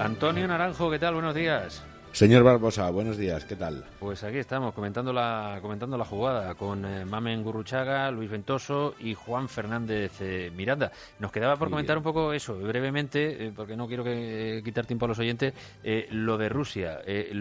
Antonio Naranjo, ¿qué tal? Buenos días. Señor Barbosa, buenos días, ¿qué tal? Pues aquí estamos comentando la jugada con Mamen Gurruchaga, Luis Ventoso y Juan Fernández Miranda. Nos quedaba por comentar un poco eso, brevemente, porque no quiero quitar tiempo a los oyentes, lo de Rusia.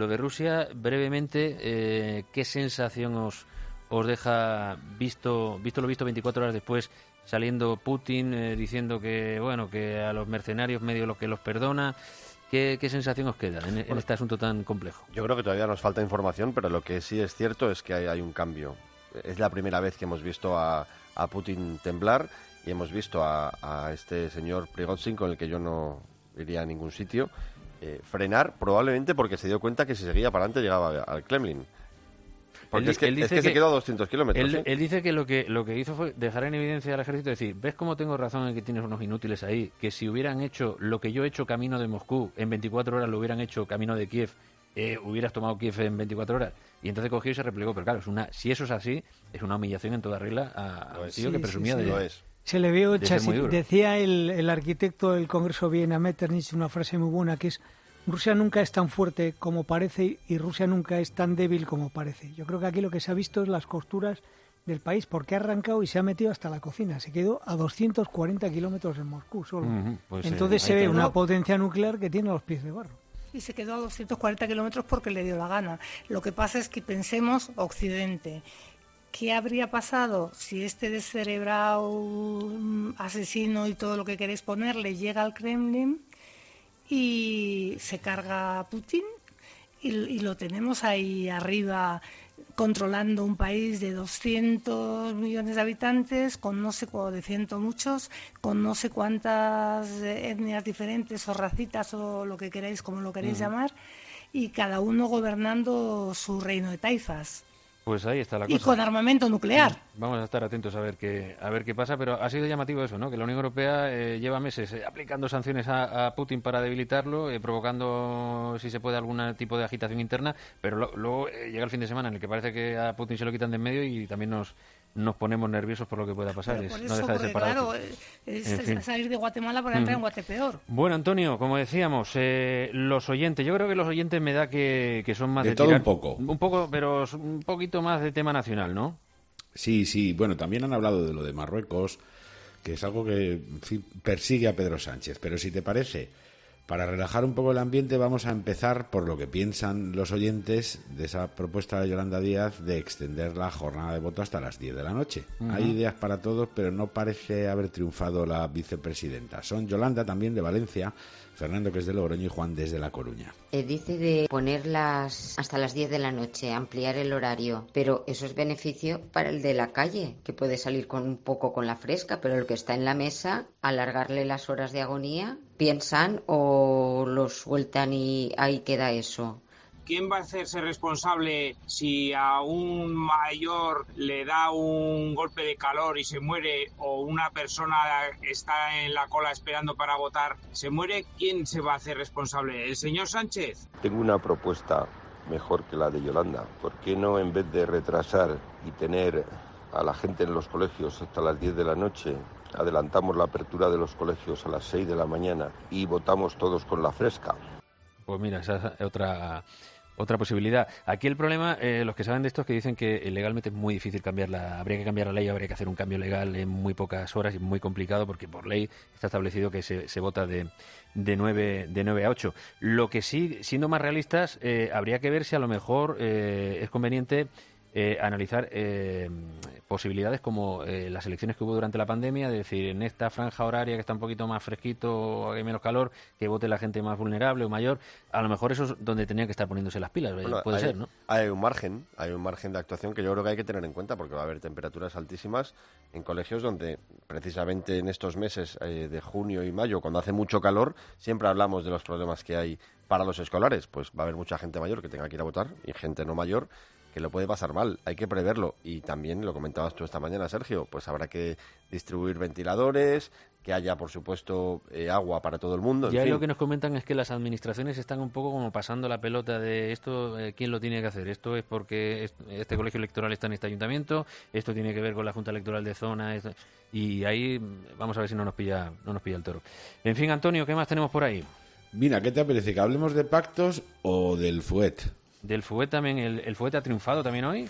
Brevemente, ¿qué sensación os deja, visto lo visto 24 horas después, saliendo Putin diciendo que a los mercenarios medio lo que los perdona? ¿Qué sensación os queda en este asunto tan complejo? Yo creo que todavía nos falta información, pero lo que sí es cierto es que hay un cambio. Es la primera vez que hemos visto a Putin temblar y hemos visto a este señor Prigozhin, con el que yo no iría a ningún sitio, frenar, probablemente porque se dio cuenta que si seguía para adelante llegaba al Kremlin. Porque es que se quedó a 200 kilómetros. Él dice que lo que hizo fue dejar en evidencia al ejército, decir, ¿ves cómo tengo razón en que tienes unos inútiles ahí? Que si hubieran hecho lo que yo he hecho camino de Moscú, en 24 horas lo hubieran hecho camino de Kiev, hubieras tomado Kiev en 24 horas. Y entonces cogió y se replegó. Pero claro, si eso es así, es una humillación en toda regla a un tío que presumía de... Lo es. Se le vio chasis. Decía el arquitecto del Congreso Viena, Metternich, una frase muy buena que es: Rusia nunca es tan fuerte como parece y Rusia nunca es tan débil como parece. Yo creo que aquí lo que se ha visto es las costuras del país, porque ha arrancado y se ha metido hasta la cocina. Se quedó a 240 kilómetros de Moscú solo. Pues, entonces se ve una potencia nuclear que tiene los pies de barro. Y se quedó a 240 kilómetros porque le dio la gana. Lo que pasa es que pensemos Occidente. ¿Qué habría pasado si este descerebrado asesino y todo lo que queréis ponerle llega al Kremlin y se carga a Putin y lo tenemos ahí arriba controlando un país de 200 millones de habitantes, con no sé de ciento muchos, con no sé cuántas etnias diferentes o racitas o lo que queráis, como lo queréis llamar, y cada uno gobernando su reino de taifas? Pues ahí está la cosa. Y con armamento nuclear. Vamos a estar atentos a ver qué pasa, pero ha sido llamativo eso, ¿no? Que la Unión Europea lleva meses aplicando sanciones a Putin para debilitarlo, provocando, si se puede, algún tipo de agitación interna, pero luego llega el fin de semana en el que parece que a Putin se lo quitan de en medio y también nos ponemos nerviosos por lo que pueda pasar. Por eso, no deja de ser paradójico. Claro, es salir de Guatemala para entrar en Guatepeor. Bueno, Antonio, como decíamos, los oyentes, yo creo que los oyentes me da que son más de todo tirar, un poco. Un poco, pero un poquito más de tema nacional, ¿no? Sí, bueno, también han hablado de lo de Marruecos, que es algo que, en fin, persigue a Pedro Sánchez, pero si te parece, para relajar un poco el ambiente vamos a empezar por lo que piensan los oyentes de esa propuesta de Yolanda Díaz de extender la jornada de voto hasta las 10 de la noche. Hay ideas para todos, pero no parece haber triunfado la vicepresidenta. Son Yolanda, también de Valencia, Fernando, que es de Logroño, y Juan, desde La Coruña. Dice de ponerlas hasta las 10 de la noche, ampliar el horario, pero eso es beneficio para el de la calle, que puede salir con un poco con la fresca, pero el que está en la mesa, alargarle las horas de agonía, ¿piensan o lo sueltan y ahí queda eso? ¿Quién va a hacerse responsable si a un mayor le da un golpe de calor y se muere, o una persona está en la cola esperando para votar, se muere? ¿Quién se va a hacer responsable? ¿El señor Sánchez? Tengo una propuesta mejor que la de Yolanda. ¿Por qué no, en vez de retrasar y tener a la gente en los colegios hasta las 10 de la noche, adelantamos la apertura de los colegios a las 6 de la mañana y votamos todos con la fresca? Pues mira, esa es otra posibilidad. Aquí el problema, los que saben de esto, es que dicen que legalmente es muy difícil habría que cambiar la ley, habría que hacer un cambio legal en muy pocas horas y muy complicado, porque por ley está establecido que se vota de 9 a 8. Lo que sí, siendo más realistas, habría que ver si a lo mejor es conveniente analizar posibilidades como las elecciones que hubo durante la pandemia, de decir, en esta franja horaria que está un poquito más fresquito, hay menos calor, que vote la gente más vulnerable o mayor. A lo mejor eso es donde tenían que estar poniéndose las pilas. Bueno, puede ser, ¿no? Hay un margen de actuación que yo creo que hay que tener en cuenta, porque va a haber temperaturas altísimas en colegios donde, precisamente en estos meses de junio y mayo, cuando hace mucho calor, siempre hablamos de los problemas que hay para los escolares. Pues va a haber mucha gente mayor que tenga que ir a votar y gente no mayor que lo puede pasar mal, hay que preverlo. Y también, lo comentabas tú esta mañana, Sergio, pues habrá que distribuir ventiladores, que haya, por supuesto, agua para todo el mundo. Y ahí lo que nos comentan es que las administraciones están un poco como pasando la pelota de esto, ¿quién lo tiene que hacer? Esto es porque este colegio electoral está en este ayuntamiento, esto tiene que ver con la Junta Electoral de Zona, y ahí vamos a ver si no nos pilla el toro. En fin, Antonio, ¿qué más tenemos por ahí? Mira, ¿qué te parece? ¿Que hablemos de pactos o del fuet? Del fuet también, el fuet ha triunfado también hoy.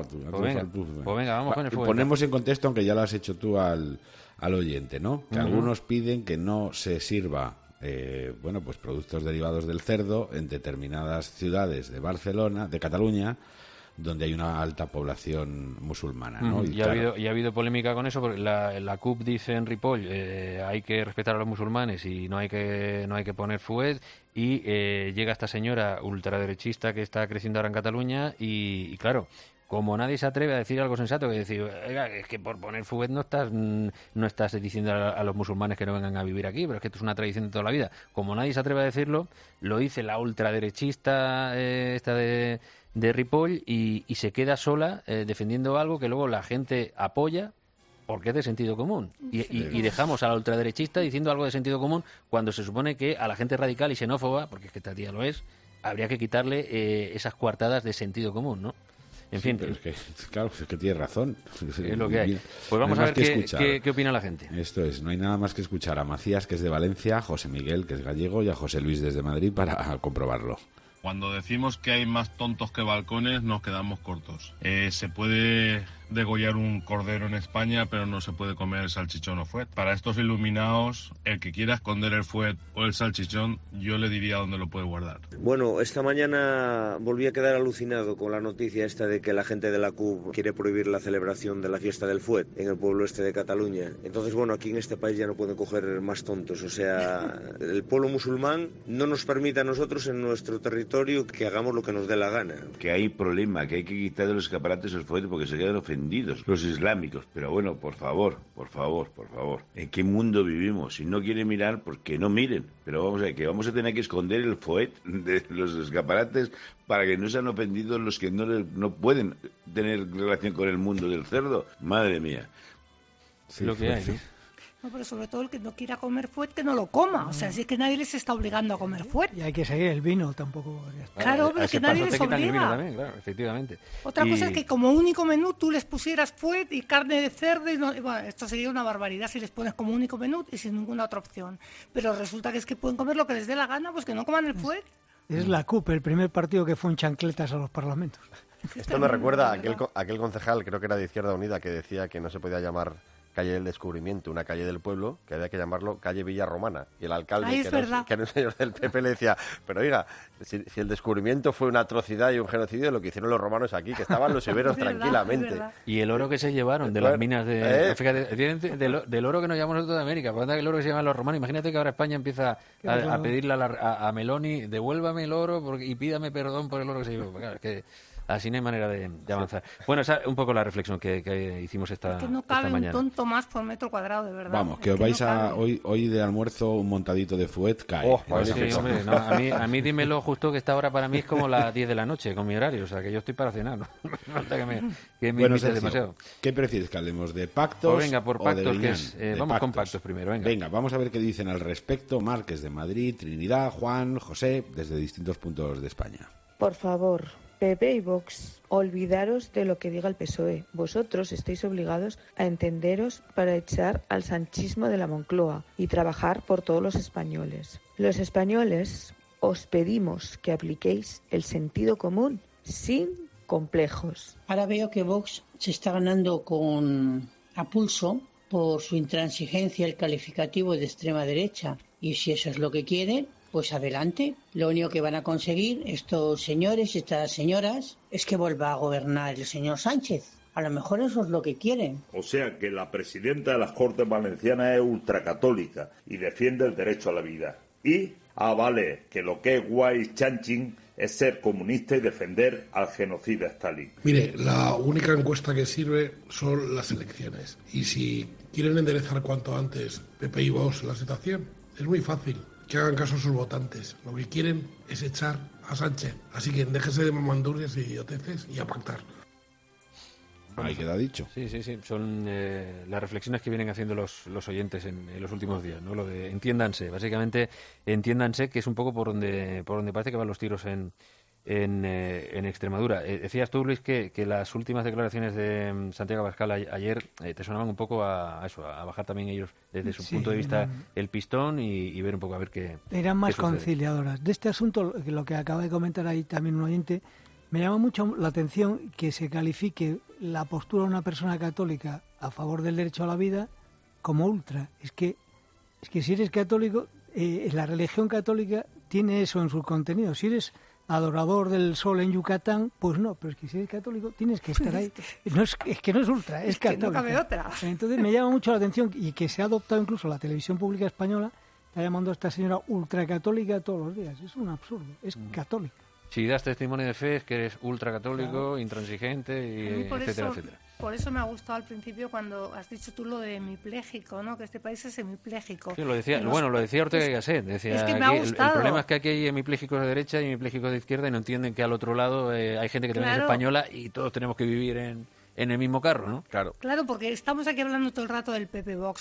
Pues venga, vamos con el fuet. Ponemos en contexto, aunque ya lo has hecho tú al oyente, ¿no? Que algunos piden que no se sirva pues productos derivados del cerdo en determinadas ciudades de Barcelona, de Cataluña, donde hay una alta población musulmana, ¿no? Y ha habido polémica con eso, porque la CUP dice en Ripoll hay que respetar a los musulmanes y no hay que poner fuet, y llega esta señora ultraderechista que está creciendo ahora en Cataluña y claro, como nadie se atreve a decir algo sensato, que decir, es que por poner fuet no estás diciendo a los musulmanes que no vengan a vivir aquí, pero es que esto es una tradición de toda la vida. Como nadie se atreve a decirlo, lo dice la ultraderechista esta de Ripoll y se queda sola defendiendo algo que luego la gente apoya porque es de sentido común. Y dejamos a la ultraderechista diciendo algo de sentido común cuando se supone que a la gente radical y xenófoba, porque es que esta tía lo es, habría que quitarle esas coartadas de sentido común, ¿no? En fin. Pero es que tiene razón. Es lo que hay. Pues vamos a ver qué opina la gente. Esto es, no hay nada más que escuchar a Macías, que es de Valencia, a José Miguel, que es gallego, y a José Luis desde Madrid para comprobarlo. Cuando decimos que hay más tontos que balcones, nos quedamos cortos. Se puede degollar un cordero en España, pero no se puede comer el salchichón o fuet. Para estos iluminados, el que quiera esconder el fuet o el salchichón, yo le diría dónde lo puede guardar. Bueno, esta mañana volví a quedar alucinado con la noticia esta de que la gente de la CUP quiere prohibir la celebración de la fiesta del fuet en el pueblo este de Cataluña. Entonces, bueno, aquí en este país ya no pueden coger más tontos. O sea, el pueblo musulmán no nos permite a nosotros en nuestro territorio que hagamos lo que nos dé la gana. Que hay problema, que hay que quitar de los escaparates el fuet porque se quedan ofendidos los islámicos. Pero bueno, por favor, ¿en qué mundo vivimos? Si no quieren mirar, pues que no miren. Pero vamos a ver, que vamos a tener que esconder el fuet de los escaparates para que no sean ofendidos los que no pueden tener relación con el mundo del cerdo. Madre mía. Sí, lo que hay, ¿no? No, pero sobre todo el que no quiera comer fuet, que no lo coma. O sea, si es que nadie les está obligando a comer fuet. Y hay que seguir el vino tampoco. Claro, pero es que nadie les obliga. El vino también, claro, efectivamente. Otra cosa es que como único menú tú les pusieras fuet y carne de cerdo. Bueno, esto sería una barbaridad si les pones como único menú y sin ninguna otra opción. Pero resulta que es que pueden comer lo que les dé la gana, pues que no coman el fuet. Es la CUP, el primer partido que fue en chancletas a los parlamentos. Esto me recuerda a aquel concejal, creo que era de Izquierda Unida, que decía que no se podía llamar calle del Descubrimiento, una calle del pueblo, que había que llamarlo calle Villa Romana. Y el alcalde, que era un señor del PP, le decía, pero oiga, si el descubrimiento fue una atrocidad y un genocidio, lo que hicieron los romanos aquí, que estaban los iberos tranquilamente. Y el oro que se llevaron de las minas de... Fíjate, del oro que nos llamamos nosotros de América, por el oro que se llaman los romanos. Imagínate que ahora España empieza a pedirle a Meloni, devuélvame el oro y pídame perdón por el oro que se llevó. Claro, es que así no hay manera de avanzar. Bueno, esa es un poco la reflexión que hicimos esta mañana. Que no cabe un tonto más por metro cuadrado, de verdad. Vamos, que os vais hoy de almuerzo un montadito de fuet cae. Sí, hombre, no, a mí dímelo justo, que esta hora para mí es como las 10 de la noche con mi horario, o sea que yo estoy para cenar, no me falta que me invites demasiado. ¿Qué prefieres, que hablemos de pactos? Pues venga, por pactos, que es, vamos pactos. Con pactos primero, Venga, vamos a ver qué dicen al respecto Márquez de Madrid, Trinidad, Juan, José, desde distintos puntos de España. Por favor, PP y Vox, olvidaros de lo que diga el PSOE. Vosotros estáis obligados a entenderos para echar al sanchismo de la Moncloa y trabajar por todos los españoles. Los españoles os pedimos que apliquéis el sentido común sin complejos. Ahora veo que Vox se está ganando a pulso por su intransigencia el calificativo de extrema derecha. Y si eso es lo que quieren, pues adelante. Lo único que van a conseguir estos señores y estas señoras es que vuelva a gobernar el señor Sánchez. A lo mejor eso es lo que quieren. O sea que la presidenta de las Cortes Valencianas es ultracatólica y defiende el derecho a la vida. Y, vale, que lo que es guay chanching es ser comunista y defender al genocida Stalin. Mire, la única encuesta que sirve son las elecciones. Y si quieren enderezar cuanto antes PP y Vox la situación, es muy fácil. Que hagan caso a sus votantes. Lo que quieren es echar a Sánchez. Así que déjese de mamandurrias y idioteces y a pactar. Ahí queda dicho. Sí. Son las reflexiones que vienen haciendo los oyentes en los últimos días, ¿no? Lo de entiéndanse, básicamente entiéndanse, que es un poco por donde parece que van los tiros en en Extremadura. Decías tú, Luis, que las últimas declaraciones de Santiago Abascal ayer te sonaban un poco a eso, a bajar también ellos desde su punto de vista el pistón y ver un poco a ver qué eran más qué sucede. conciliadoras. De este asunto, lo que acaba de comentar ahí también un oyente, me llama mucho la atención que se califique la postura de una persona católica a favor del derecho a la vida como ultra. Es que si eres católico, la religión católica tiene eso en su contenido. Si eres adorador del sol en Yucatán, pues no, pero es que si eres católico tienes que estar ahí. Es que no es ultra, es católico. Que no cabe otra. Entonces me llama mucho la atención y que se ha adoptado incluso la televisión pública española, está llamando a esta señora ultracatólica todos los días. Es un absurdo, es católica. Si das testimonio de fe es que eres ultracatólico, claro, intransigente, y etcétera, etcétera. Por eso me ha gustado al principio cuando has dicho tú lo de hemipléjico, ¿no? Que este país es hemipléjico. Sí, lo decía Ortega y Gasset. Decía, es que me ha gustado. El problema es que aquí hay hemipléjicos de derecha y hemipléjicos de izquierda y no entienden que al otro lado hay gente que también es española y todos tenemos que vivir en el mismo carro, ¿no? Claro, porque estamos aquí hablando todo el rato del PP Vox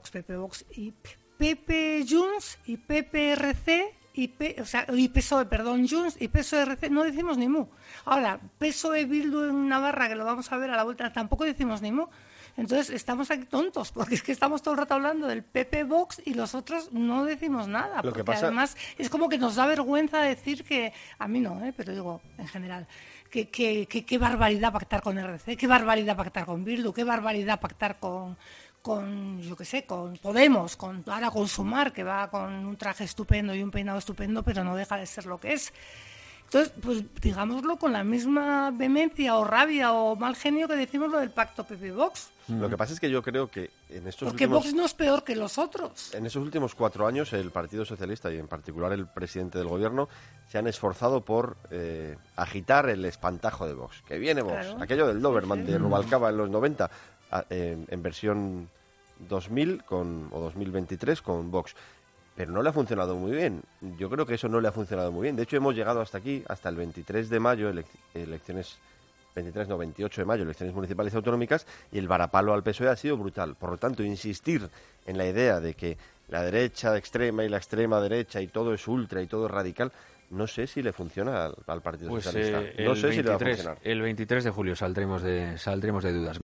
y PP Junts y PPRC y PSOE, Junts y PSOE-RC, no decimos ni mu. Ahora, PSOE Bildu en Navarra, que lo vamos a ver a la vuelta, tampoco decimos ni mu. Entonces, estamos aquí tontos, porque es que estamos todo el rato hablando del PP Vox y los otros no decimos nada. Lo que porque pasa... además es como que nos da vergüenza decir que, a mí no, pero digo, en general, que qué barbaridad pactar con RC, qué barbaridad pactar con Bildu, qué barbaridad pactar con yo qué sé, con Podemos, ahora con Sumar, que va con un traje estupendo y un peinado estupendo, pero no deja de ser lo que es. Entonces, pues digámoslo con la misma vehemencia o rabia o mal genio que decimos lo del pacto PP-Vox. Lo que pasa es que yo creo que en estos Porque Vox no es peor que los otros. En estos últimos 4 años el Partido Socialista y en particular el presidente del gobierno se han esforzado por agitar el espantajo de Vox. Que viene Vox, claro. Aquello del Doberman de Rubalcaba en los 90, en versión 2000 o 2023 con Vox. Pero no le ha funcionado muy bien. Yo creo que eso no le ha funcionado muy bien. De hecho, hemos llegado hasta aquí, hasta el 23 de mayo, 28 de mayo, elecciones municipales y autonómicas, y el varapalo al PSOE ha sido brutal. Por lo tanto, insistir en la idea de que la derecha extrema y la extrema derecha y todo es ultra y todo es radical, no sé si le funciona al Partido Socialista. No sé si le va a funcionar. El 23 de julio saldremos de dudas.